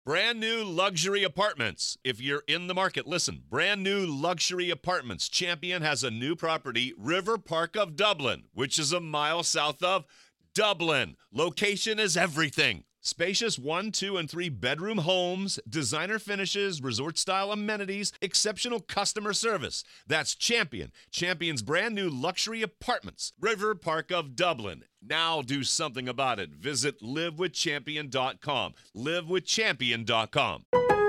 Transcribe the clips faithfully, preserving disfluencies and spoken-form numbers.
Brand new luxury apartments. If you're in the market, listen. Brand new luxury apartments. Champion has a new property, River Park of Dublin, which is a mile south of Dublin. Location is everything. Spacious one, two, and three bedroom homes, designer finishes, resort-style amenities, exceptional customer service. That's Champion. Champion's brand new luxury apartments. River Park of Dublin. Now do something about it. Visit live with champion dot com. live with champion dot com.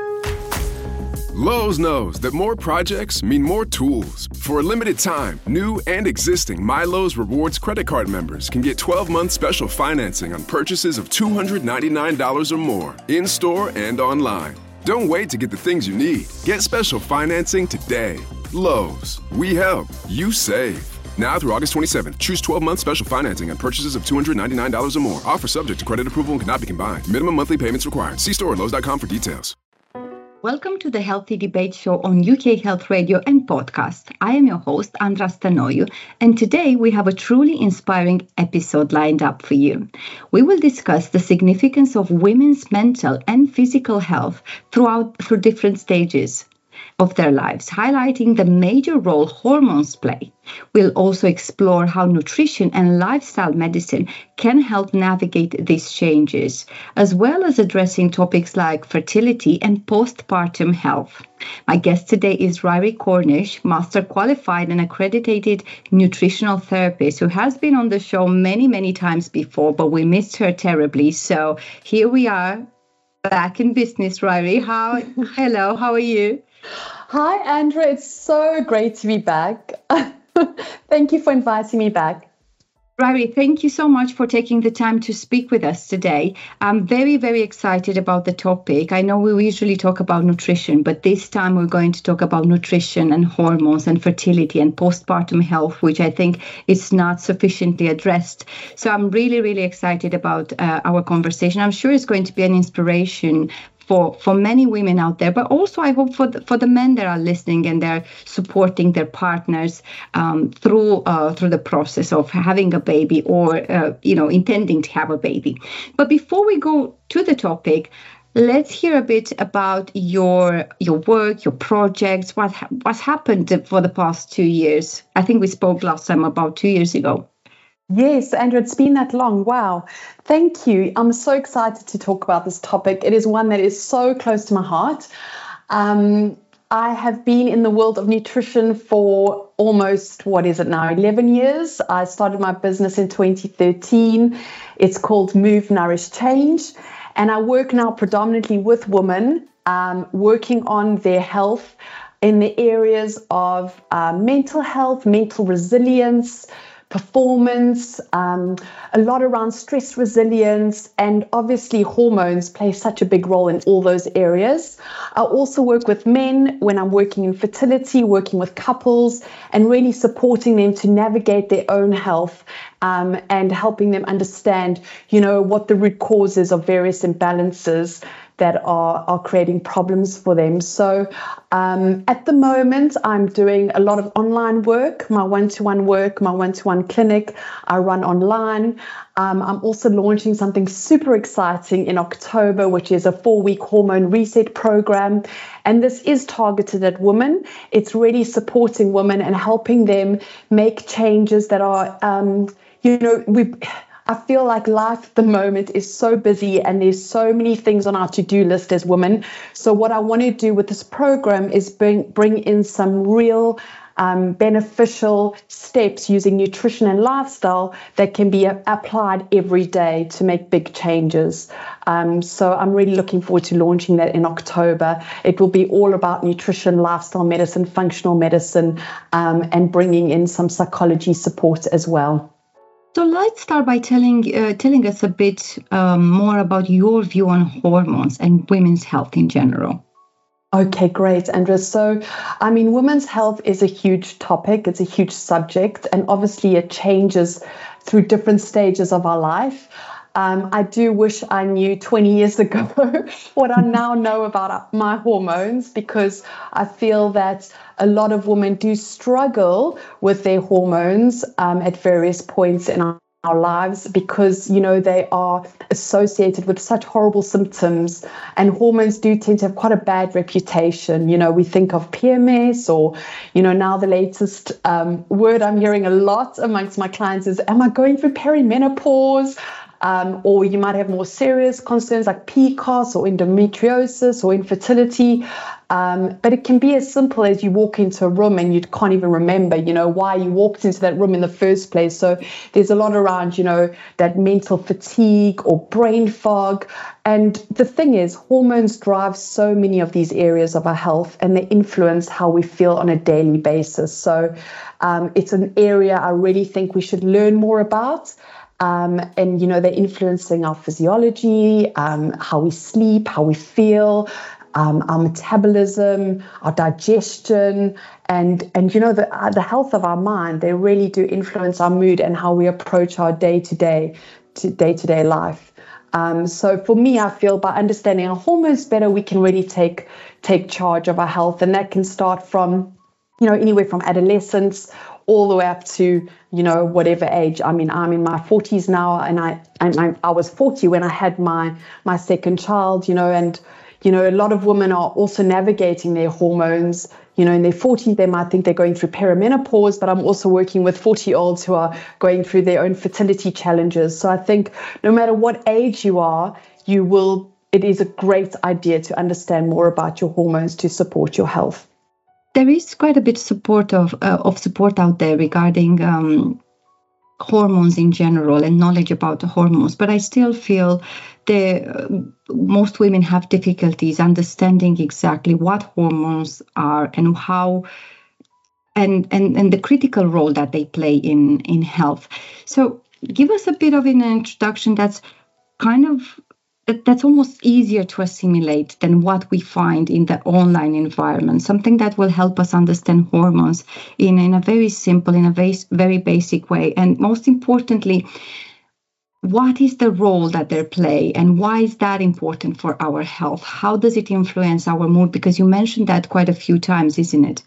Lowe's knows that more projects mean more tools. For a limited time, new and existing MyLowe's Rewards credit card members can get twelve-month special financing on purchases of two hundred ninety-nine dollars or more, in-store and online. Don't wait to get the things you need. Get special financing today. Lowe's. We help. You save. Now through August twenty-seventh, choose twelve-month special financing on purchases of two hundred ninety-nine dollars or more. Offer subject to credit approval and cannot be combined. Minimum monthly payments required. See store at lowes dot com for details. Welcome to the Healthy Debate Show on U K Health Radio and podcast. I am your host, Andra Stanoiu, and today we have a truly inspiring episode lined up for you. We will discuss the significance of women's mental and physical health throughout through different stages of their lives, highlighting the major role hormones play. We'll also explore how nutrition and lifestyle medicine can help navigate these changes, as well as addressing topics like fertility and postpartum health. My guest today is Ryrie Cornish, master qualified and accredited nutritional therapist who has been on the show many, many times before, but we missed her terribly. So here we are, back in business, Ryrie. How, hello, how are you? Hi, Andra. It's so great to be back. Thank you for inviting me back. Ryrie, thank you so much for taking the time to speak with us today. I'm very, very excited about the topic. I know we usually talk about nutrition, but this time we're going to talk about nutrition and hormones and fertility and postpartum health, which I think is not sufficiently addressed. So I'm really, really excited about uh, our conversation. I'm sure it's going to be an inspiration for, for many women out there, but also I hope for the, for the men that are listening and they're supporting their partners um, through uh, through the process of having a baby or uh, you know intending to have a baby. But before we go to the topic, let's hear a bit about your your work, your projects, what what's happened for the past two years. I think we spoke last time about two years ago. Yes, Andrew, it's been that long. Wow. Thank you. I'm so excited to talk about this topic. It is one that is so close to my heart. Um, I have been in the world of nutrition for almost, what is it now, eleven years. I started my business in twenty thirteen. It's called Move, Nourish, Change. And I work now predominantly with women, um, working on their health in the areas of uh, mental health, mental resilience, performance, um, a lot around stress resilience, and obviously hormones play such a big role in all those areas. I also work with men when I'm working in fertility, working with couples, and really supporting them to navigate their own health um, and helping them understand, you know, what the root causes of various imbalances that are, are creating problems for them. So um, at the moment, I'm doing a lot of online work, my one-to-one work, my one-to-one clinic, I run online. Um, I'm also launching something super exciting in October, which is a four-week hormone reset program. And this is targeted at women. It's really supporting women and helping them make changes that are, um, you know, we... I feel like life at the moment is so busy and there's so many things on our to-do list as women. So what I want to do with this program is bring, bring in some real um, beneficial steps using nutrition and lifestyle that can be a- applied every day to make big changes. Um, so I'm really looking forward to launching that in October. It will be all about nutrition, lifestyle medicine, functional medicine, um, and bringing in some psychology support as well. So let's start by telling uh, telling us a bit um, more about your view on hormones and women's health in general. Okay, great, Andrea. So, I mean, women's health is a huge topic. It's a huge subject, and obviously it changes through different stages of our life. Um, I do wish I knew twenty years ago what I now know about my hormones, because I feel that a lot of women do struggle with their hormones um, at various points in our our lives because, you know, they are associated with such horrible symptoms, and hormones do tend to have quite a bad reputation. You know, we think of P M S, or, you know, now the latest um, word I'm hearing a lot amongst my clients is, am I going through perimenopause? Um, or you might have more serious concerns like P C O S or endometriosis or infertility. Um, but it can be as simple as you walk into a room and you can't even remember, you know, why you walked into that room in the first place. So there's a lot around, you know, that mental fatigue or brain fog. And the thing is, hormones drive so many of these areas of our health, and they influence how we feel on a daily basis. So um, it's an area I really think we should learn more about. Um, and, you know, they're influencing our physiology, um, how we sleep, how we feel, um, our metabolism, our digestion, and, and you know, the, uh, the health of our mind. They really do influence our mood and how we approach our day-to-day, to day-to-day life. Um, so for me, I feel by understanding our hormones better, we can really take take charge of our health. And that can start from, you know, anywhere from adolescence all the way up to, you know, whatever age. I mean, I'm in my forties now, and I and I, I was forty when I had my my second child, you know, and, you know, a lot of women are also navigating their hormones. You know, in their forties, they might think they're going through perimenopause, but I'm also working with forty-year-olds who are going through their own fertility challenges. So I think no matter what age you are, you will, it is a great idea to understand more about your hormones to support your health. There is quite a bit support of uh, of support out there regarding um, hormones in general and knowledge about the hormones, but I still feel the uh, most women have difficulties understanding exactly what hormones are and how and and and the critical role that they play in in health. So give us a bit of an introduction that's kind of that's almost easier to assimilate than what we find in the online environment, something that will help us understand hormones in, in a very simple, in a very, very basic way. And most importantly, what is the role that they play and why is that important for our health? How does it influence our mood? Because you mentioned that quite a few times, isn't it?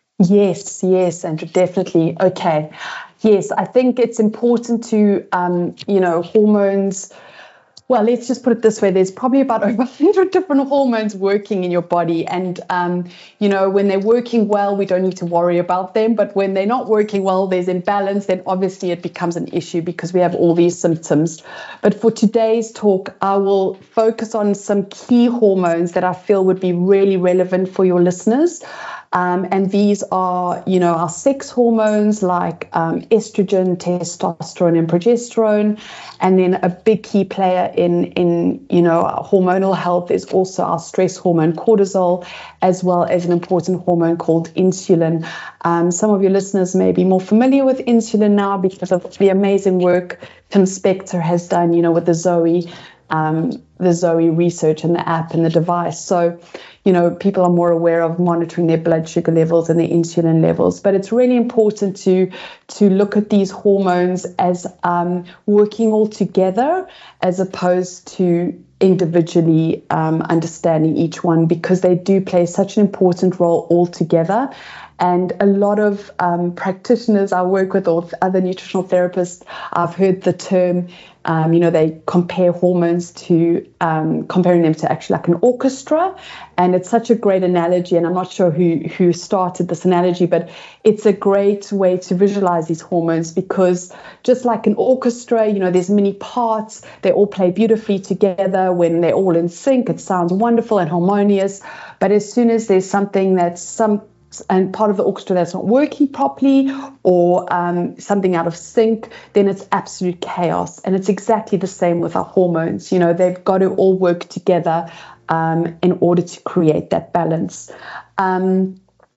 Yes, yes, Andrew, definitely. Okay. Yes, I think it's important to, um, you know, hormones. Well, let's just put it this way. There's probably about over one hundred different hormones working in your body. And, um, you know, when they're working well, we don't need to worry about them. But when they're not working well, there's imbalance, then obviously it becomes an issue because we have all these symptoms. But for today's talk, I will focus on some key hormones that I feel would be really relevant for your listeners. Um, and these are, you know, our sex hormones like um, estrogen, testosterone, and progesterone. And then a big key player in, in, you know, our hormonal health is also our stress hormone, cortisol, as well as an important hormone called insulin. Um, some of your listeners may be more familiar with insulin now because of the amazing work Tim Spector has done, you know, with the Zoe, um, the Zoe research and the app and the device. So, you know, people are more aware of monitoring their blood sugar levels and their insulin levels. But it's really important to to look at these hormones as um, working all together as opposed to individually um, understanding each one, because they do play such an important role all together. And a lot of um, practitioners I work with, or other nutritional therapists, I've heard the term, um, you know, they compare hormones to, um, comparing them to actually like an orchestra. And it's such a great analogy. And I'm not sure who, who started this analogy, but it's a great way to visualize these hormones, because just like an orchestra, you know, there's many parts, they all play beautifully together. When they're all in sync, it sounds wonderful and harmonious. But as soon as there's something that's some and part of the orchestra that's not working properly, or um, something out of sync, then it's absolute chaos. And it's exactly the same with our hormones. You know, they've got to all work together um, in order to create that balance. Um,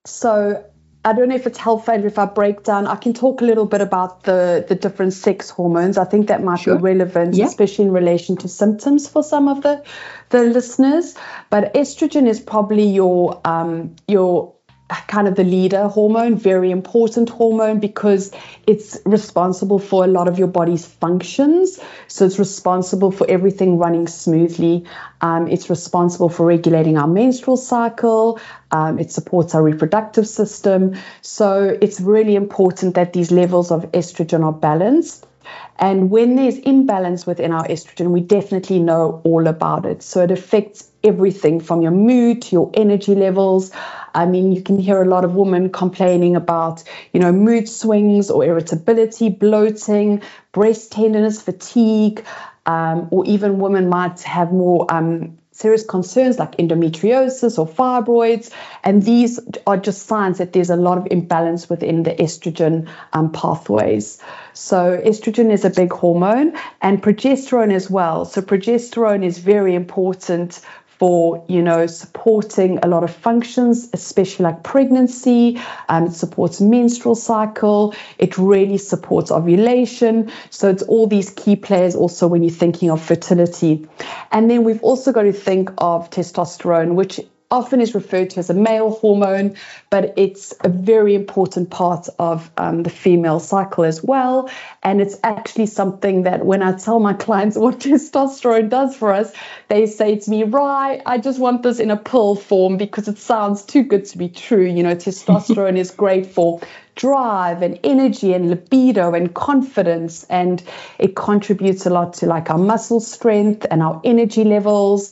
so I don't know if it's helpful if I break down. I can talk a little bit about the, the different sex hormones. I think that might sure. be relevant, yeah. especially in relation to symptoms for some of the, the listeners. But estrogen is probably your um, your kind of the leader hormone, very important hormone, because it's responsible for a lot of your body's functions. So it's responsible for everything running smoothly. Um, it's responsible for regulating our menstrual cycle. Um, it supports our reproductive system. So it's really important that these levels of estrogen are balanced. And when there's imbalance within our estrogen, we definitely know all about it. So it affects everything from your mood to your energy levels. I mean, you can hear a lot of women complaining about, you know, mood swings or irritability, bloating, breast tenderness, fatigue, um, or even women might have more um, serious concerns like endometriosis or fibroids. And these are just signs that there's a lot of imbalance within the estrogen um, pathways. So estrogen is a big hormone, and progesterone as well. So progesterone is very important for, you know, supporting a lot of functions, especially like pregnancy. Um, it supports menstrual cycle. It really supports ovulation. So it's all these key players also when you're thinking of fertility. And then we've also got to think of testosterone, which often is referred to as a male hormone, but it's a very important part of um, the female cycle as well. And it's actually something that when I tell my clients what testosterone does for us, they say to me, right, I just want this in a pill form because it sounds too good to be true. You know, testosterone is great for drive and energy and libido and confidence, and it contributes a lot to like our muscle strength and our energy levels.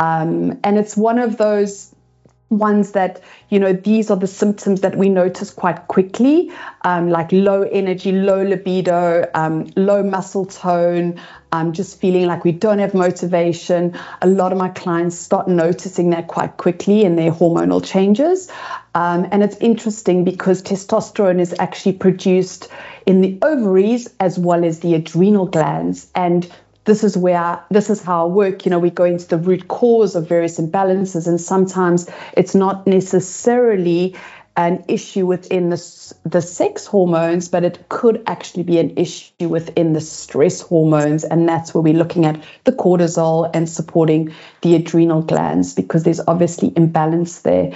Um, and it's one of those ones that, you know, these are the symptoms that we notice quite quickly, um, like low energy, low libido, um, low muscle tone, um, just feeling like we don't have motivation. A lot of my clients start noticing that quite quickly in their hormonal changes. Um, and it's interesting because testosterone is actually produced in the ovaries as well as the adrenal glands. And This is where, this is how I work. You know, we go into the root cause of various imbalances, and sometimes it's not necessarily an issue within the, the sex hormones, but it could actually be an issue within the stress hormones. And that's where we're looking at the cortisol and supporting the adrenal glands, because there's obviously imbalance there.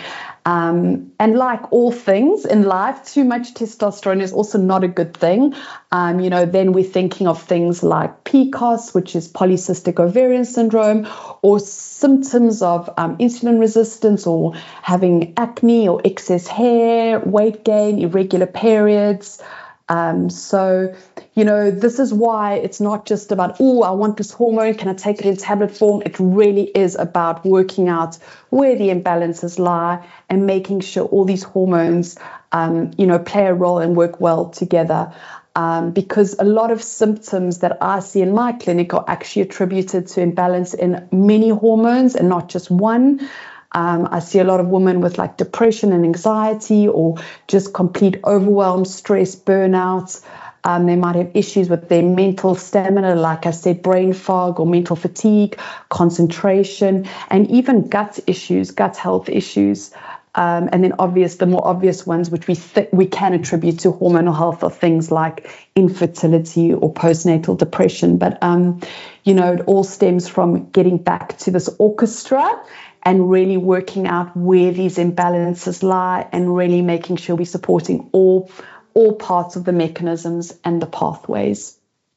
Um, and like all things in life, too much testosterone is also not a good thing. Um, you know, then we're thinking of things like P C O S, which is polycystic ovarian syndrome, or symptoms of um, insulin resistance, or having acne or excess hair, weight gain, irregular periods. Um, so, you know, this is why it's not just about, oh, I want this hormone, can I take it in tablet form? It really is about working out where the imbalances lie and making sure all these hormones, um, you know, play a role and work well together. Um, because a lot of symptoms that I see in my clinic are actually attributed to imbalance in many hormones and not just one. Um, I see a lot of women with like depression and anxiety, or just complete overwhelm, stress, burnout. Um, they might have issues with their mental stamina, like I said, brain fog or mental fatigue, concentration, and even gut issues, gut health issues. Um, and then obvious, the more obvious ones, which we th- we can attribute to hormonal health, are things like infertility or postnatal depression. But, um, you know, it all stems from getting back to this orchestra and really working out where these imbalances lie, and really making sure we're supporting all, all parts of the mechanisms and the pathways.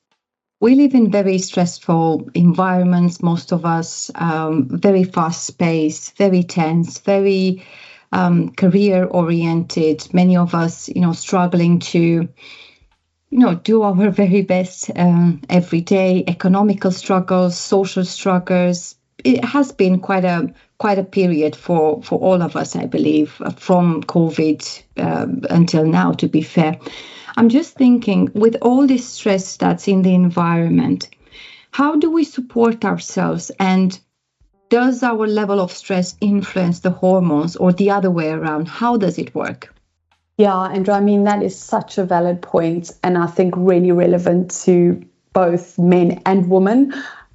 We live in very stressful environments, most of us, um, very fast paced, very tense, very um, career oriented. Many of us, you know, struggling to, you know, do our very best um, every day, economical struggles, social struggles. It has been quite a quite a period for, for all of us, I believe, from COVID um, until now, to be fair. I'm just thinking, with all this stress that's in the environment, how do we support ourselves? And does our level of stress influence the hormones, or the other way around? How does it work? Yeah, Andrea, I mean, that is such a valid point, and I think really relevant to both men and women,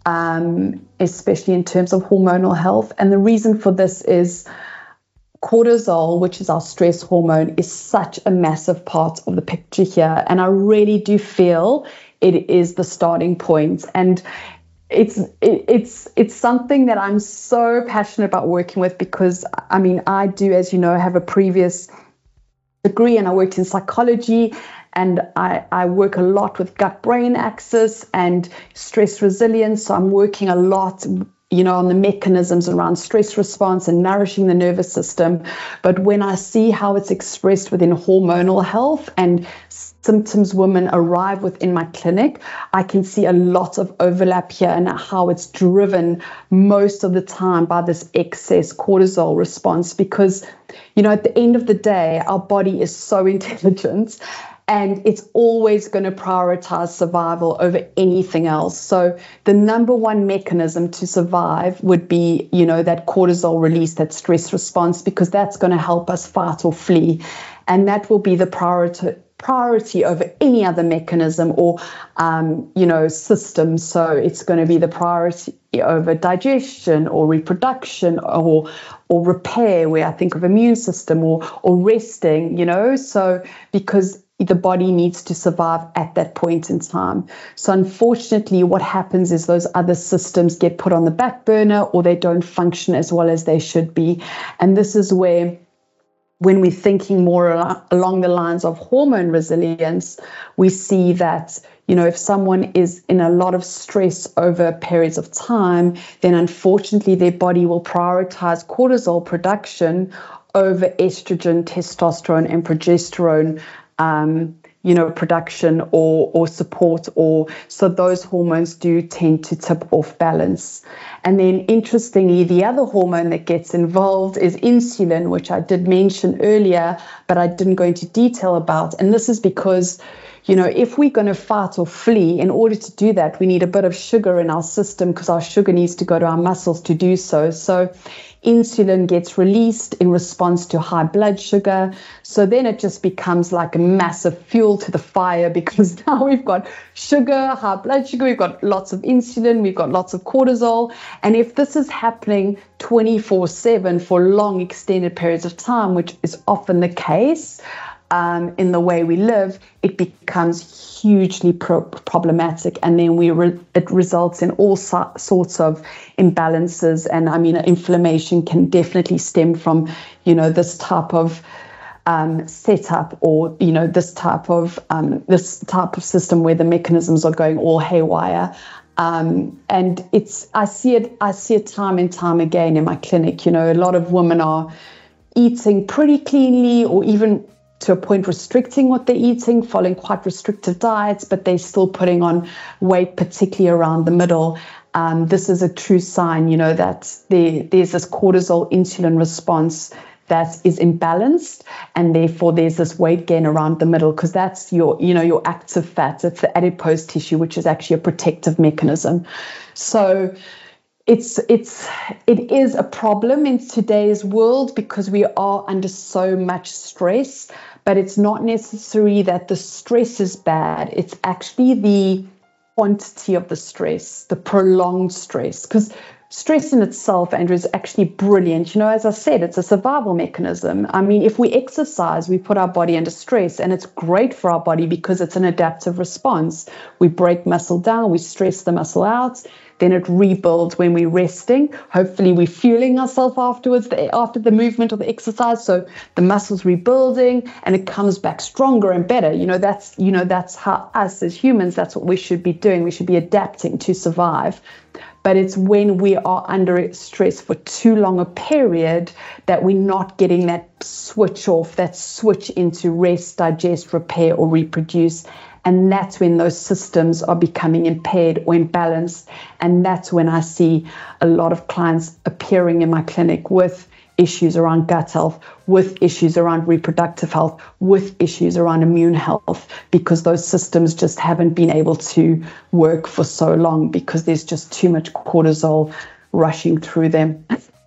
um, especially in terms of hormonal health. And the reason for this is cortisol, which is our stress hormone, is such a massive part of the picture here. And I really do feel it is the starting point. And it's it, it's it's something that I'm so passionate about working with, because, I mean, I do, as you know, have a previous degree, and I worked in psychology, and I, I work a lot with gut-brain axis and stress resilience. So I'm working a lot you know, on the mechanisms around stress response and nourishing the nervous system. But when I see how it's expressed within hormonal health and symptoms women arrive within my clinic, I can see a lot of overlap here and how it's driven most of the time by this excess cortisol response. Because, you know, at the end of the day, our body is so intelligent, and it's always going to prioritize survival over anything else. So the number one mechanism to survive would be, you know, that cortisol release, that stress response, because that's going to help us fight or flee. And that will be the priority priority over any other mechanism or, um, you know, system. So it's going to be the priority over digestion or reproduction or or repair, where I think of immune system, or or resting, you know. So because the body needs to survive at that point in time. So unfortunately, what happens is those other systems get put on the back burner, or they don't function as well as they should be. And this is where, when we're thinking more al- along the lines of hormone resilience, we see that, you know, if someone is in a lot of stress over periods of time, then unfortunately their body will prioritize cortisol production over estrogen, testosterone, and progesterone Um, you know, production or or support, or so those hormones do tend to tip off balance. And then interestingly, the other hormone that gets involved is insulin, which I did mention earlier, but I didn't go into detail about. And this is because, you know, if we're going to fight or flee, in order to do that, we need a bit of sugar in our system, because our sugar needs to go to our muscles to do so. So insulin gets released in response to high blood sugar. So then it just becomes like a massive fuel to the fire, because now we've got sugar, high blood sugar, we've got lots of insulin, we've got lots of cortisol. And if this is happening twenty-four seven for long extended periods of time, which is often the case, Um, in the way we live, it becomes hugely pro- problematic, and then we re- it results in all so- sorts of imbalances. And I mean, inflammation can definitely stem from, you know, this type of um, setup, or, you know, this type of um, this type of system where the mechanisms are going all haywire. Um, and it's I see it I see it time and time again in my clinic. You know, a lot of women are eating pretty cleanly, or even to a point restricting what they're eating, following quite restrictive diets, but they're still putting on weight, particularly around the middle. Um, this is a true sign, you know, that there, there's this cortisol insulin response that is imbalanced, and therefore there's this weight gain around the middle, because that's your, you know, your active fat. It's the adipose tissue, which is actually a protective mechanism. So It's it's it is a problem in today's world, because we are under so much stress, but it's not necessary that the stress is bad. It's actually the quantity of the stress, the prolonged stress, because stress in itself, Andrew, is actually brilliant. You know, as I said, it's a survival mechanism. I mean, if we exercise, we put our body under stress, and it's great for our body because it's an adaptive response. We break muscle down, we stress the muscle out, then it rebuilds when we're resting. Hopefully we're fueling ourselves afterwards, the, after the movement or the exercise. So the muscle's rebuilding, and it comes back stronger and better. You know, that's, you know, that's how us as humans, that's what we should be doing. We should be adapting to survive. But it's when we are under stress for too long a period that we're not getting that switch off, that switch into rest, digest, repair, or reproduce. And that's when those systems are becoming impaired or imbalanced. And that's when I see a lot of clients appearing in my clinic with issues around gut health, with issues around reproductive health, with issues around immune health, because those systems just haven't been able to work for so long, because there's just too much cortisol rushing through them.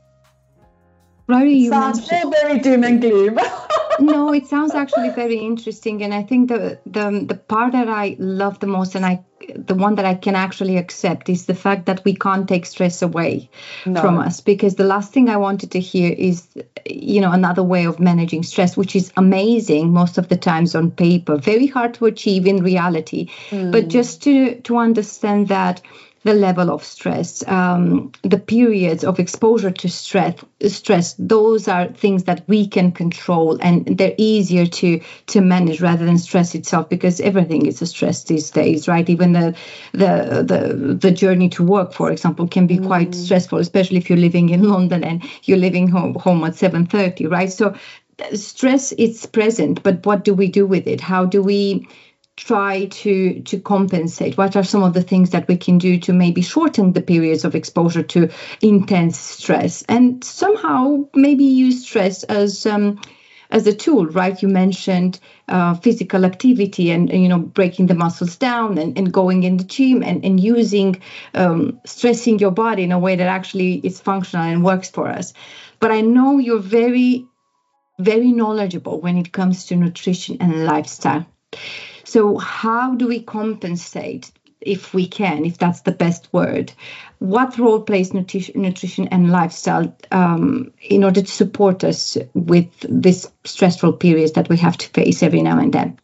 Rory, you sounds mentioned... very doom and gloom. No, it sounds actually very interesting, and I think the the the part that I love the most, and I the one that I can actually accept, is the fact that we can't take stress away no. from us. Because the last thing I wanted to hear is, you know, another way of managing stress, which is amazing most of the times on paper, very hard to achieve in reality. Mm. But just to to understand that the level of stress, um, the periods of exposure to stress, stress, those are things that we can control, and they're easier to to manage rather than stress itself, because everything is a stress these days, right? Even the the the, the journey to work, for example, can be mm. quite stressful, especially if you're living in London and you're leaving home, home at seven thirty, right? So stress, it's present, but what do we do with it? How do we try to to compensate? What are some of the things that we can do to maybe shorten the periods of exposure to intense stress, and somehow maybe use stress as um, as a tool, right? You mentioned uh, physical activity and, and, you know, breaking the muscles down and, and going in the gym and, and using, um, stressing your body in a way that actually is functional and works for us. But I know you're very, very knowledgeable when it comes to nutrition and lifestyle. So how do we compensate, if we can, if that's the best word? What role plays nutrition, nutrition and lifestyle um, in order to support us with this stressful periods that we have to face every now and then?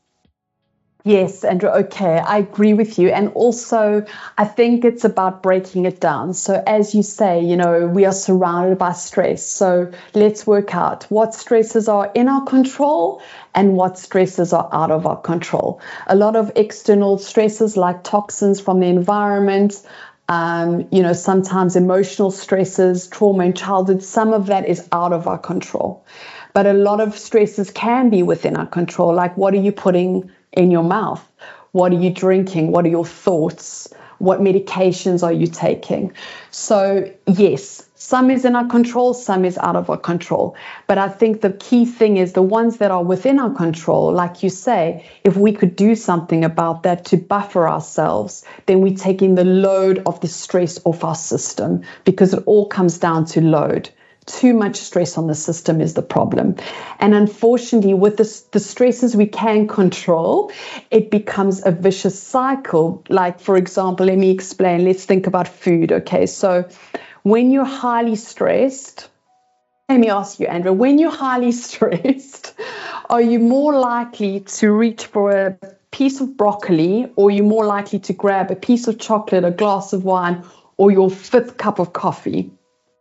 Yes, Andrea, okay, I agree with you. And also, I think it's about breaking it down. So as you say, you know, we are surrounded by stress. So let's work out what stresses are in our control and what stresses are out of our control. A lot of external stresses like toxins from the environment, um, you know, sometimes emotional stresses, trauma in childhood, some of that is out of our control. But a lot of stresses can be within our control, like what are you putting in your mouth? What are you drinking? What are your thoughts? What medications are you taking? So yes, some is in our control, some is out of our control. But I think the key thing is the ones that are within our control, like you say, if we could do something about that to buffer ourselves, then we're taking the load of the stress off our system, because it all comes down to load. Too much stress on the system is the problem. And unfortunately, with the, the stresses we can control, it becomes a vicious cycle. Like, for example, let me explain. Let's think about food. Okay, so when you're highly stressed, let me ask you, Andrea, when you're highly stressed, are you more likely to reach for a piece of broccoli, or are you more likely to grab a piece of chocolate, a glass of wine, or your fifth cup of coffee?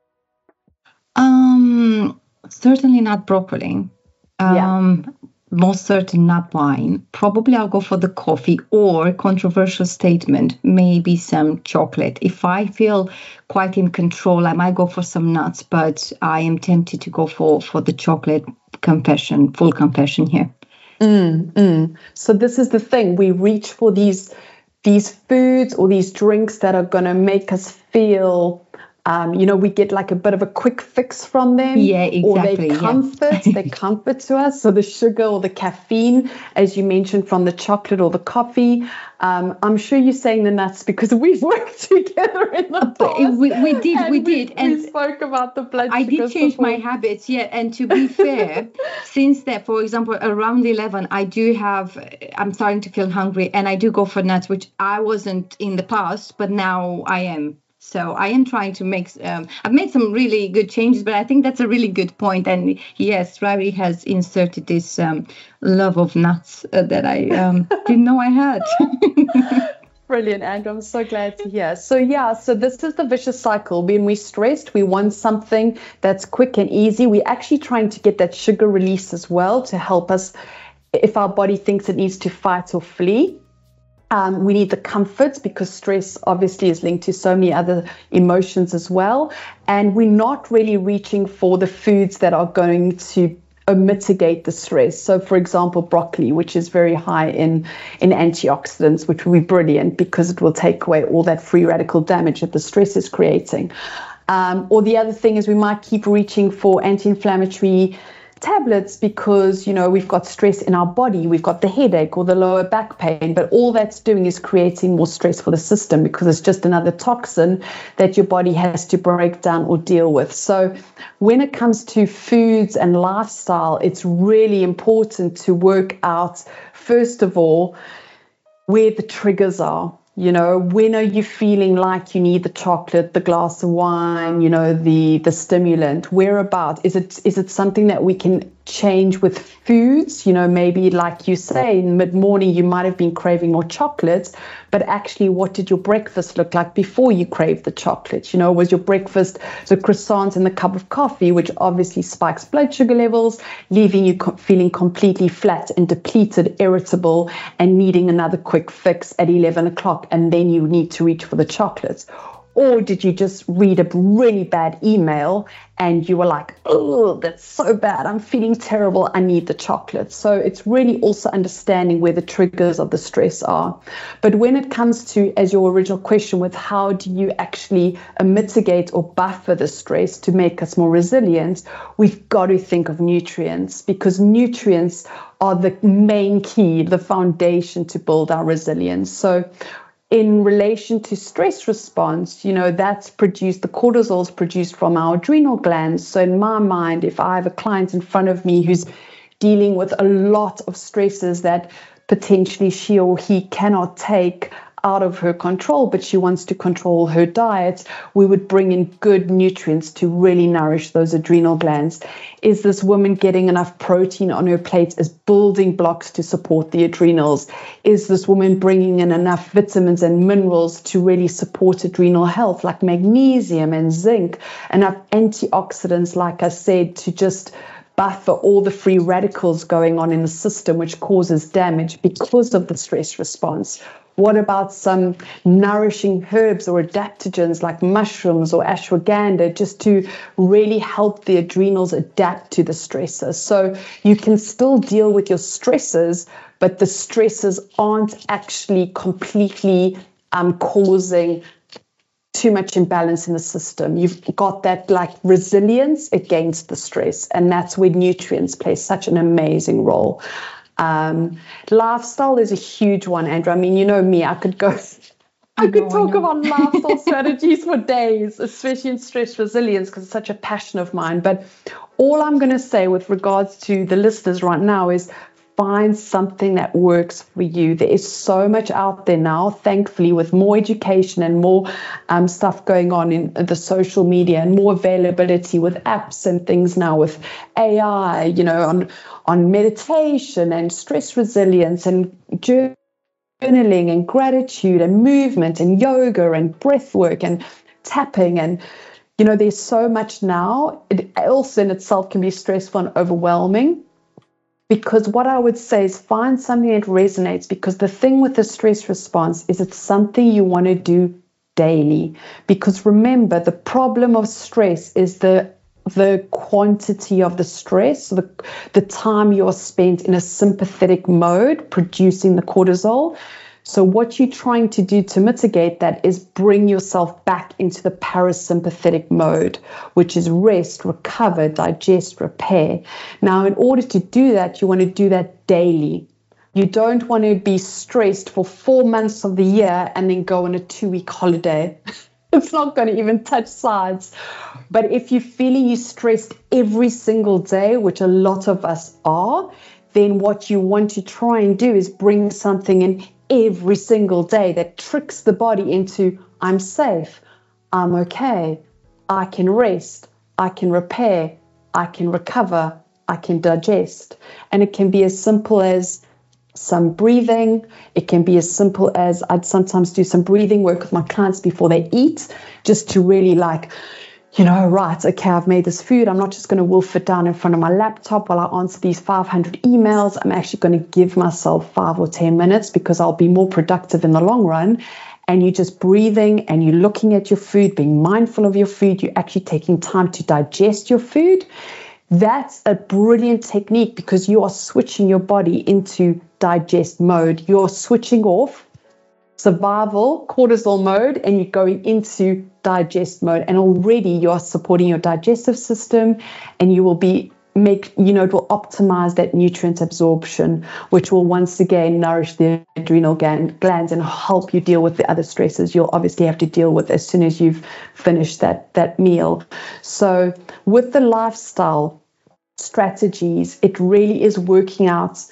Um, certainly not broccoli. Um, Yeah. Most certain not wine. Probably I'll go for the coffee, or controversial statement, maybe some chocolate. If I feel quite in control, I might go for some nuts, but I am tempted to go for, for the chocolate. Confession, full confession here. Mm, mm. So this is the thing. We reach for these, these foods or these drinks that are going to make us feel Um, you know, we get like a bit of a quick fix from them. Yeah, exactly. Or they comfort, yeah. they comfort to us. So the sugar or the caffeine, as you mentioned, from the chocolate or the coffee. Um, I'm sure you're saying the nuts because we've worked together in the past. We, we did, and we, we did. And we spoke about the blood I sugar did change before. my habits, yeah. And to be fair, since that, for example, around eleven, I do have, I'm starting to feel hungry, and I do go for nuts, which I wasn't in the past, but now I am. So I am trying to make, um, I've made some really good changes, but I think that's a really good point. And yes, Ravi has inserted this um, love of nuts uh, that I um, didn't know I had. Brilliant, Andrew. I'm so glad to hear. So yeah, so this is the vicious cycle. When we're stressed, we want something that's quick and easy. We're actually trying to get that sugar release as well to help us if our body thinks it needs to fight or flee. Um, we need the comfort, because stress obviously is linked to so many other emotions as well. And we're not really reaching for the foods that are going to uh, mitigate the stress. So, for example, broccoli, which is very high in, in antioxidants, which will be brilliant because it will take away all that free radical damage that the stress is creating. Um, or the other thing is we might keep reaching for anti-inflammatory tablets because, you know, we've got stress in our body, we've got the headache or the lower back pain, but all that's doing is creating more stress for the system because it's just another toxin that your body has to break down or deal with. So when it comes to foods and lifestyle, it's really important to work out, first of all, where the triggers are. You know, when are you feeling like you need the chocolate, the glass of wine, you know, the the stimulant? Whereabout? Is it is it something that we can change with foods? You know, maybe like you say, in mid-morning you might have been craving more chocolates, but actually what did your breakfast look like before you craved the chocolate? You know, was your breakfast the croissants and the cup of coffee, which obviously spikes blood sugar levels, leaving you co- feeling completely flat and depleted, irritable, and needing another quick fix at eleven o'clock, and then you need to reach for the chocolates? Or did you just read a really bad email and you were like, oh, that's so bad, I'm feeling terrible, I need the chocolate? So it's really also understanding where the triggers of the stress are. But when it comes to, as your original question, with how do you actually uh, mitigate or buffer the stress to make us more resilient, we've got to think of nutrients, because nutrients are the main key, the foundation to build our resilience. So in relation to stress response, you know, that's produced, the cortisol is produced from our adrenal glands. So in my mind, if I have a client in front of me who's dealing with a lot of stresses that potentially she or he cannot take out of her control, but she wants to control her diet, we would bring in good nutrients to really nourish those adrenal glands. Is this woman getting enough protein on her plate as building blocks to support the adrenals? Is this woman bringing in enough vitamins and minerals to really support adrenal health, like magnesium and zinc, enough antioxidants, like I said, to just buffer all the free radicals going on in the system, which causes damage because of the stress response? What about some nourishing herbs or adaptogens like mushrooms or ashwagandha, just to really help the adrenals adapt to the stresses? So you can still deal with your stresses, but the stresses aren't actually completely um, causing too much imbalance in the system. You've got that like resilience against the stress, and that's where nutrients play such an amazing role. Um, lifestyle is a huge one, Andrew. I mean, you know me, I could go, I, I know, could talk about lifestyle strategies for days, especially in stress resilience, because it's such a passion of mine. But all I'm going to say with regards to the listeners right now is find something that works for you. There is so much out there now, thankfully, with more education and more um, stuff going on in the social media, and more availability with apps and things now, with A I, you know, on on meditation and stress resilience and journaling and gratitude and movement and yoga and breath work and tapping. And, you know, there's so much now. It also in itself can be stressful and overwhelming. Because what I would say is find something that resonates, because the thing with the stress response is it's something you want to do daily. Because remember, the problem of stress is the the quantity of the stress, the, the time you're spent in a sympathetic mode producing the cortisol. So what you're trying to do to mitigate that is bring yourself back into the parasympathetic mode, which is rest, recover, digest, repair. Now, in order to do that, you want to do that daily. You don't want to be stressed for four months of the year and then go on a two-week holiday. It's not going to even touch sides. But if you're feeling you're stressed every single day, which a lot of us are, then what you want to try and do is bring something in every single day that tricks the body into, I'm safe, I'm okay, I can rest, I can repair, I can recover, I can digest. And it can be as simple as some breathing. It can be as simple as I'd sometimes do some breathing work with my clients before they eat, just to really like, you know, right, okay, I've made this food. I'm not just going to wolf it down in front of my laptop while I answer these five hundred emails. I'm actually going to give myself five or ten minutes because I'll be more productive in the long run. And you're just breathing and you're looking at your food, being mindful of your food. You're actually taking time to digest your food. That's a brilliant technique because you are switching your body into digest mode. You're switching off survival, cortisol mode, and you're going into digest mode. And already you're supporting your digestive system, and you will be make, you know, it will optimize that nutrient absorption, which will once again nourish the adrenal glands and help you deal with the other stresses you'll obviously have to deal with as soon as you've finished that, that meal. So with the lifestyle strategies, it really is working out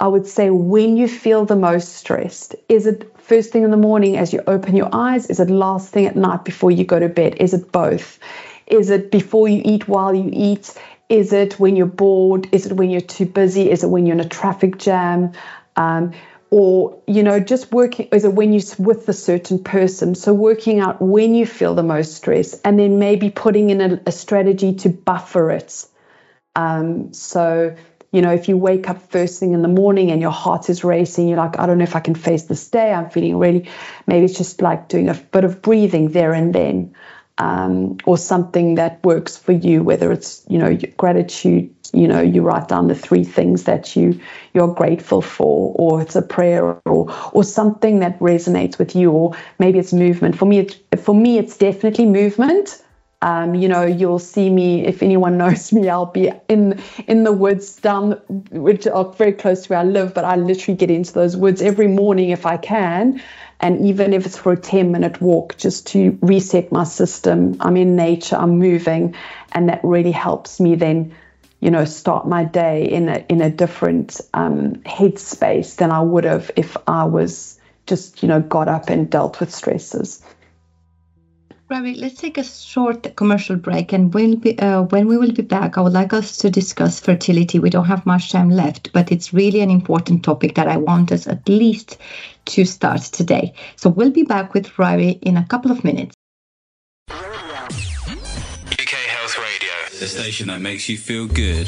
I would say when you feel the most stressed. Is it first thing in the morning as you open your eyes? Is it last thing at night before you go to bed? Is it both? Is it before you eat, while you eat? Is it when you're bored? Is it when you're too busy? Is it when you're in a traffic jam? Um, or, you know, just working, is it when you're with a certain person? So working out when you feel the most stress, and then maybe putting in a, a strategy to buffer it. Um, so, you know, if you wake up first thing in the morning and your heart is racing, you're like, I don't know if I can face this day. I'm feeling really, maybe it's just like doing a bit of breathing there and then, um, or something that works for you, whether it's, you know, gratitude, you know, you write down the three things that you, you're grateful for, or it's a prayer, or, or something that resonates with you, or maybe it's movement. For me, it's, for me, it's definitely movement. Um, you know, you'll see me, if anyone knows me, I'll be in in the woods down, which are very close to where I live, but I literally get into those woods every morning if I can. And even if it's for a ten minute walk, just to reset my system. I'm in nature, I'm moving, and that really helps me then, you know, start my day in a, in a different um, headspace than I would have if I was just, you know, got up and dealt with stresses. Ravi, let's take a short commercial break, and we'll be, uh, when we will be back, I would like us to discuss fertility. We don't have much time left, but it's really an important topic that I want us at least to start today. So we'll be back with Ravi in a couple of minutes. U K Health Radio, the station that makes you feel good.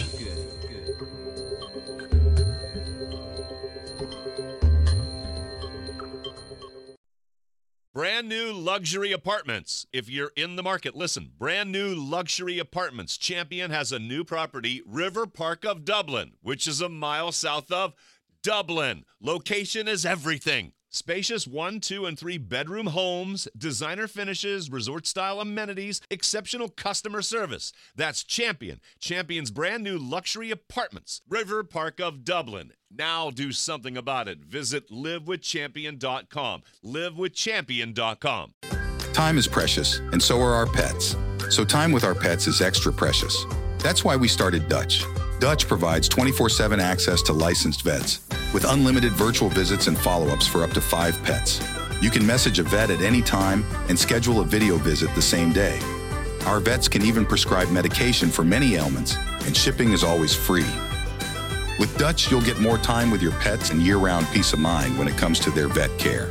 Brand new luxury apartments. If you're in the market, listen. Brand new luxury apartments. Champion has a new property, River Park of Dublin, which is a mile south of Dublin. Location is everything. Spacious one, two, and three bedroom homes, designer finishes, resort-style amenities, exceptional customer service. That's Champion. Champion's brand new luxury apartments, River Park of Dublin. Now do something about it. Visit live with champion dot com. live with champion dot com. Time is precious, and so are our pets. So time with our pets is extra precious. That's why we started Dutch. Dutch provides twenty-four seven access to licensed vets with unlimited virtual visits and follow-ups for up to five pets. You can message a vet at any time and schedule a video visit the same day. Our vets can even prescribe medication for many ailments, and shipping is always free. With Dutch, you'll get more time with your pets and year-round peace of mind when it comes to their vet care.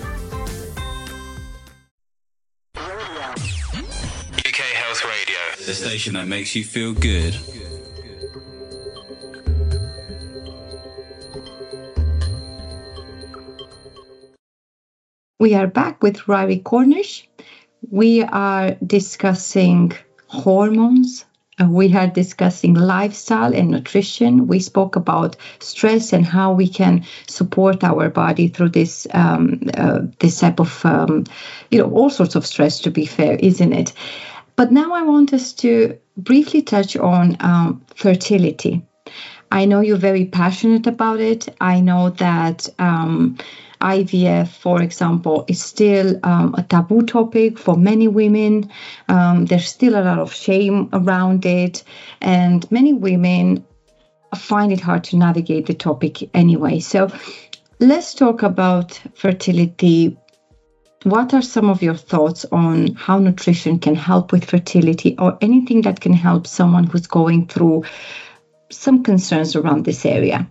U K Health Radio, the station that makes you feel good. We are back with Ravi Cornish. We are discussing hormones. Uh, we are discussing lifestyle and nutrition. We spoke about stress and how we can support our body through this um, uh, this type of, um, you know, all sorts of stress, to be fair, isn't it? But now I want us to briefly touch on um, fertility. I know you're very passionate about it. I know that um, I V F, for example, is still um, a taboo topic for many women. Um, there's still a lot of shame around it, and many women find it hard to navigate the topic anyway. So let's talk about fertility. What are some of your thoughts on how nutrition can help with fertility, or anything that can help someone who's going through some concerns around this area?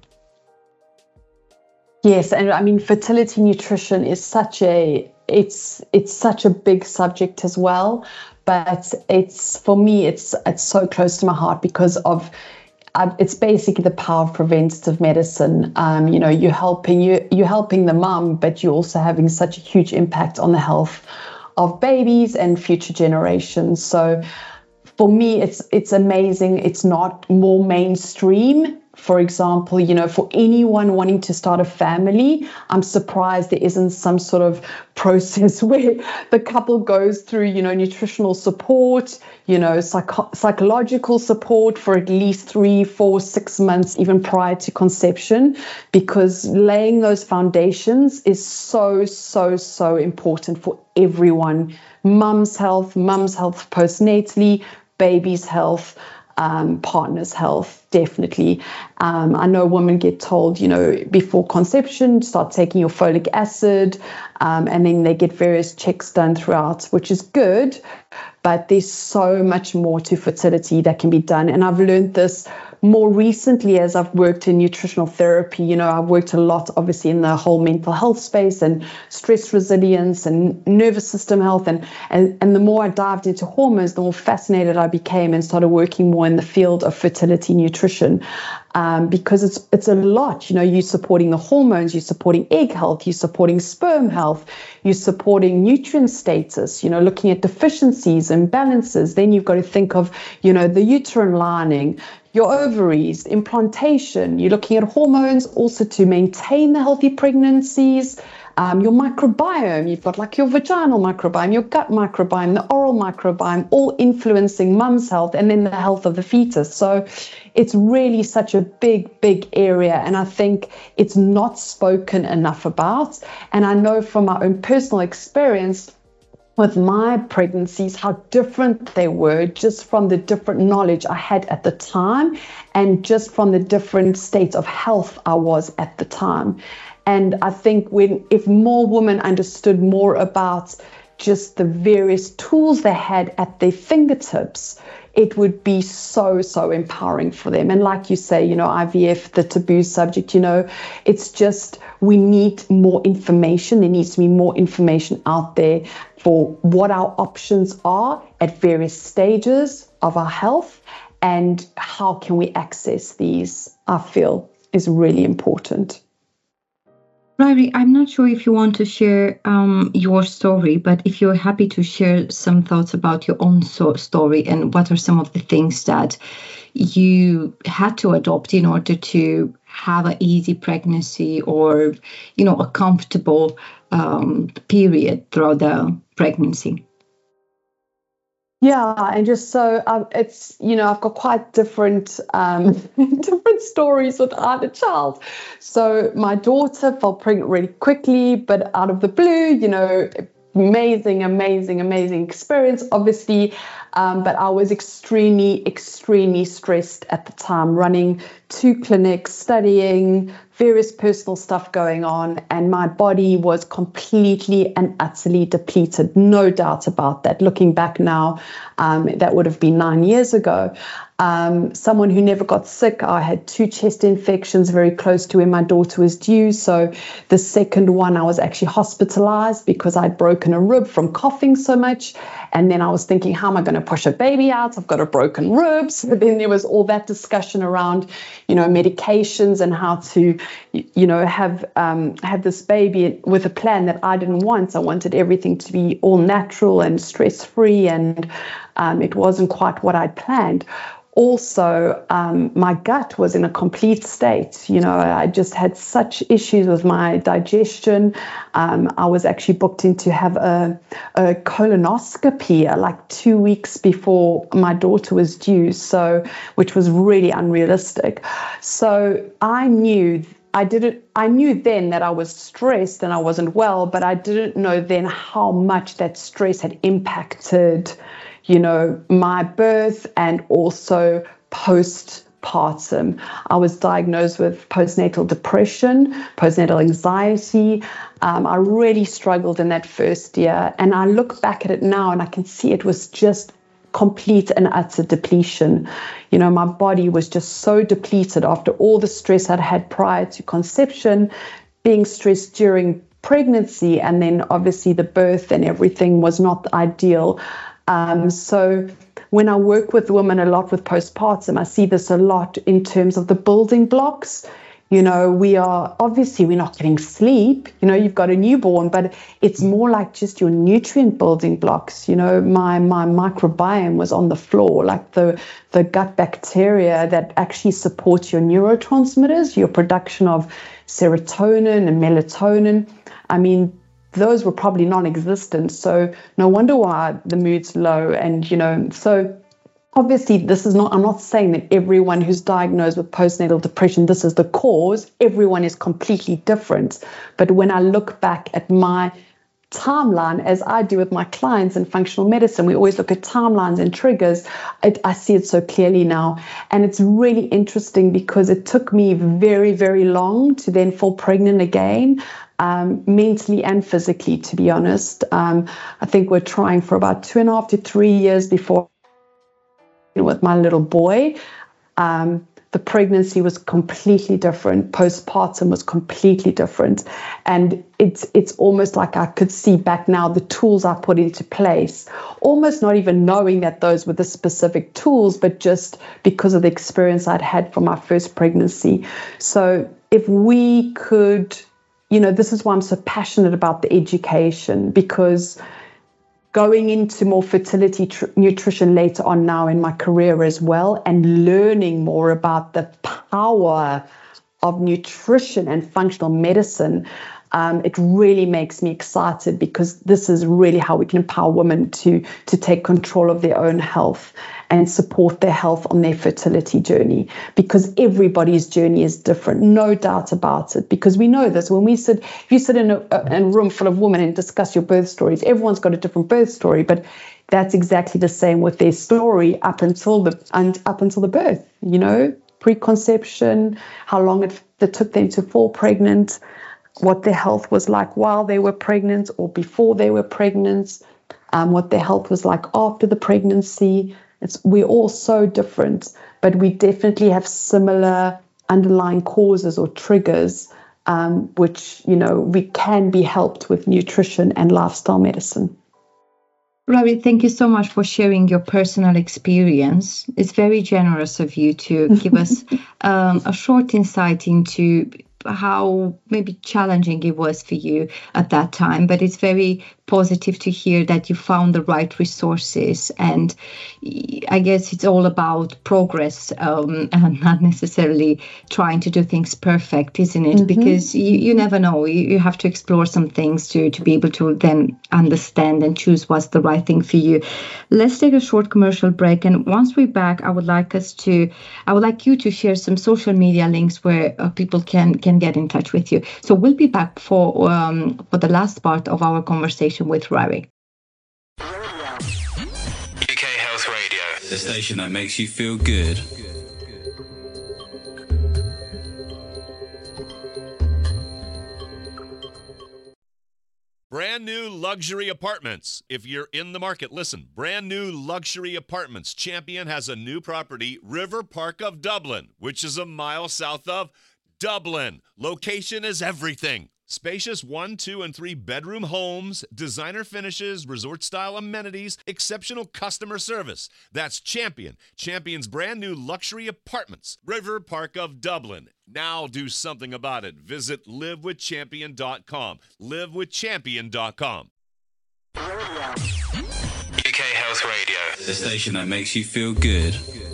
Yes, and I mean, fertility nutrition is such a it's it's such a big subject as well, but it's for me it's it's so close to my heart because of uh, it's basically the power of preventative medicine. Um, you know, you're helping you you're helping the mum, but you're also having such a huge impact on the health of babies and future generations. So for me, it's it's amazing. It's not more mainstream. For example, you know, for anyone wanting to start a family, I'm surprised there isn't some sort of process where the couple goes through, you know, nutritional support, you know, psycho- psychological support for at least three, four, six months, even prior to conception, because laying those foundations is so, so, so important for everyone. Mum's health, mum's health postnatally, baby's health. um, partner's health, definitely. Um, I know women get told, you know, before conception, start taking your folic acid, um, and then they get various checks done throughout, which is good, but there's so much more to fertility that can be done. And I've learned this more recently as I've worked in nutritional therapy. You know, I've worked a lot, obviously, in the whole mental health space and stress resilience and nervous system health. And, and, and the more I dived into hormones, the more fascinated I became and started working more in the field of fertility nutrition. Um, because it's it's a lot, you know, you're supporting the hormones, you're supporting egg health, you're supporting sperm health, you're supporting nutrient status, you know, looking at deficiencies and imbalances. Then you've got to think of, you know, the uterine lining, your ovaries, implantation. You're looking at hormones also to maintain the healthy pregnancies. Um, your microbiome, you've got like your vaginal microbiome, your gut microbiome, the oral microbiome, all influencing mum's health and then the health of the fetus. So it's really such a big, big area. And I think it's not spoken enough about. And I know from my own personal experience with my pregnancies, how different they were just from the different knowledge I had at the time and just from the different states of health I was at the time. And I think when if more women understood more about just the various tools they had at their fingertips, it would be so, so empowering for them. And like you say, you know, I V F, the taboo subject, you know, it's just we need more information. There needs to be more information out there for what our options are at various stages of our health and how can we access these, I feel is really important. Ryrie, I'm not sure if you want to share um, your story, but if you're happy to share some thoughts about your own so- story and what are some of the things that you had to adopt in order to have an easy pregnancy or, you know, a comfortable um, period throughout the pregnancy. Yeah, and just so um, it's, you know, I've got quite different um, different stories with either child. So my daughter fell pregnant really quickly, but out of the blue, you know, amazing, amazing, amazing experience, obviously. Um, but I was extremely, extremely stressed at the time, running two clinics, studying, various personal stuff going on, and my body was completely and utterly depleted. No doubt about that. Looking back now, um, that would have been nine years ago. Um, someone who never got sick. I had two chest infections very close to when my daughter was due. So the second one, I was actually hospitalized because I'd broken a rib from coughing so much. And then I was thinking, how am I going to push a baby out? I've got a broken rib. So then there was all that discussion around, you know, medications and how to, you know, have um, have this baby with a plan that I didn't want. I wanted everything to be all natural and stress-free, and um, it wasn't quite what I'd planned. Also, um, my gut was in a complete state. You know, I just had such issues with my digestion. Um, I was actually booked in to have a, a colonoscopy like two weeks before my daughter was due, so which was really unrealistic. So I knew I didn't. I knew then that I was stressed and I wasn't well, but I didn't know then how much that stress had impacted, you know, my birth and also postpartum. I was diagnosed with postnatal depression, postnatal anxiety. Um, I really struggled in that first year. And I look back at it now and I can see it was just complete and utter depletion. You know, my body was just so depleted after all the stress I'd had prior to conception, being stressed during pregnancy, and then obviously the birth and everything was not ideal. Um, so when I work with women a lot with postpartum, I see this a lot in terms of the building blocks. You know, we are obviously we're not getting sleep. You know, you've got a newborn, but it's more like just your nutrient building blocks. You know, my my microbiome was on the floor, like the the gut bacteria that actually supports your neurotransmitters, your production of serotonin and melatonin. I mean, those were probably non-existent. So no wonder why the mood's low. And, you know, so obviously this is not, I'm not saying that everyone who's diagnosed with postnatal depression, this is the cause. Everyone is completely different. But when I look back at my timeline, as I do with my clients in functional medicine. We always look at timelines and triggers. It, I see it so clearly now. And it's really interesting because it took me very, very long to then fall pregnant again, um, mentally and physically, to be honest. Um, I think we're trying for about two and a half to three years before with my little boy. Um, The pregnancy was completely different. Postpartum was completely different. And it's it's almost like I could see back now the tools I put into place, almost not even knowing that those were the specific tools, but just because of the experience I'd had from my first pregnancy. So if we could, you know, this is why I'm so passionate about the education, because going into more fertility tr- nutrition later on now in my career as well, and learning more about the power of nutrition and functional medicine, um, it really makes me excited, because this is really how we can empower women to, to take control of their own health and support their health on their fertility journey, because everybody's journey is different, no doubt about it. Because we know this, when we sit, if you sit in a, in a room full of women and discuss your birth stories, everyone's got a different birth story, but that's exactly the same with their story up until the and up until the birth. You know, preconception, how long it, it took them to fall pregnant, what their health was like while they were pregnant or before they were pregnant, um, what their health was like after the pregnancy. It's, we're all so different, but we definitely have similar underlying causes or triggers, um, which, you know, we can be helped with nutrition and lifestyle medicine. Ravi, thank you so much for sharing your personal experience. It's very generous of you to give us um, a short insight into how maybe challenging it was for you at that time, but it's very positive to hear that you found the right resources. And I guess it's all about progress, um, and not necessarily trying to do things perfect, isn't it? Mm-hmm. Because you, you never know. You, you have to explore some things to, to be able to then understand and choose what's the right thing for you. Let's take a short commercial break. And once we're back, I would like us to, I would like you to share some social media links where uh, people can, can get in touch with you. So we'll be back for, um, for the last part of our conversation with Ravi. U K Health Radio, the station that makes you feel good. Brand new luxury apartments. If you're in the market, listen. Brand new luxury apartments. Champion has a new property, River Park of Dublin, which is a mile south of Dublin. Location is everything. Spacious one, two, and three bedroom homes, designer finishes, resort-style amenities, exceptional customer service. That's Champion. Champion's brand new luxury apartments, River Park of Dublin. Now do something about it. Visit live with champion dot com. live with champion dot com. U K Health Radio, the station that makes you feel good.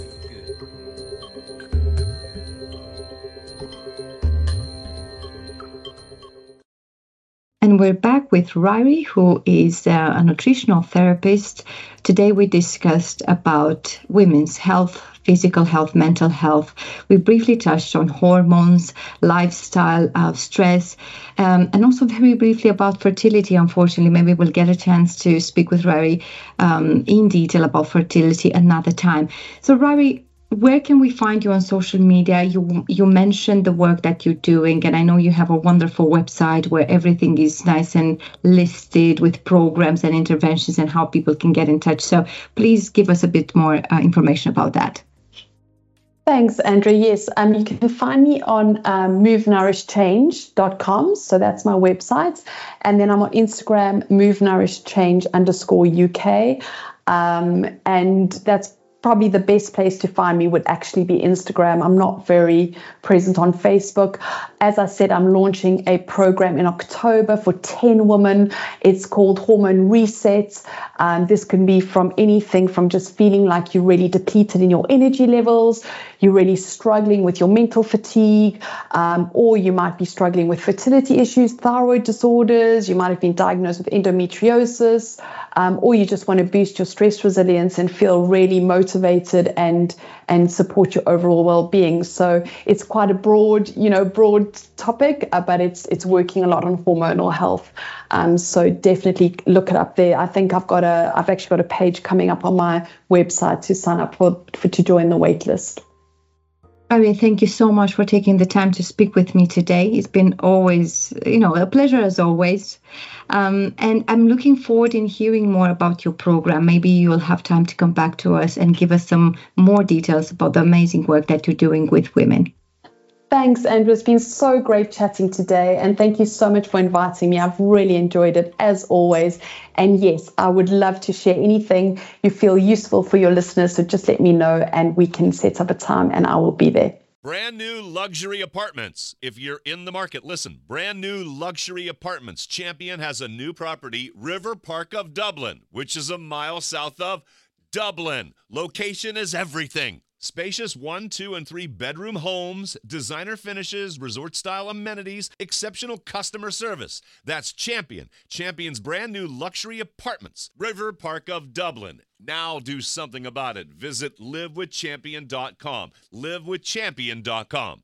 And we're back with Ravi, who is uh, a nutritional therapist. Today we discussed about women's health, physical health, mental health. We briefly touched on hormones, lifestyle, uh, stress, um, and also very briefly about fertility. Unfortunately, maybe we'll get a chance to speak with Ravi um, in detail about fertility another time. So Ravi, where can we find you on social media? You you mentioned the work that you're doing, and I know you have a wonderful website where everything is nice and listed with programs and interventions and how people can get in touch. So please give us a bit more uh, information about that. Thanks, Andrea. Yes, um, you can find me on um, move nourish change dot com. So that's my website. And then I'm on Instagram, movenourished underscore UK. Um, and that's probably the best place to find me would actually be Instagram. I'm not very present on Facebook. As I said, I'm launching a program in October for ten women. It's called Hormone Resets. Um, this can be from anything from just feeling like you're really depleted in your energy levels, you're really struggling with your mental fatigue, um, or you might be struggling with fertility issues, thyroid disorders, you might have been diagnosed with endometriosis, um, or you just want to boost your stress resilience and feel really motivated motivated and and support your overall well-being. So it's quite a broad, you know, broad topic, uh, but it's it's working a lot on hormonal health. Um, so definitely look it up there. I think I've got a I've actually got a page coming up on my website to sign up for, for to join the wait list. Maria, thank you so much for taking the time to speak with me today. It's been always, you know, a pleasure as always. Um, and I'm looking forward in hearing more about your program. Maybe you'll have time to come back to us and give us some more details about the amazing work that you're doing with women. Thanks, Andrew. It's been so great chatting today. And thank you so much for inviting me. I've really enjoyed it, as always. And yes, I would love to share anything you feel useful for your listeners. So just let me know and we can set up a time and I will be there. Brand new luxury apartments. If you're in the market, listen. Brand new luxury apartments. Champion has a new property, River Park of Dublin, which is a mile south of Dublin. Location is everything. Spacious one, two, and three bedroom homes, designer finishes, resort-style amenities, exceptional customer service. That's Champion. Champion's brand new luxury apartments, River Park of Dublin. Now do something about it. Visit live with champion dot com. live with champion dot com.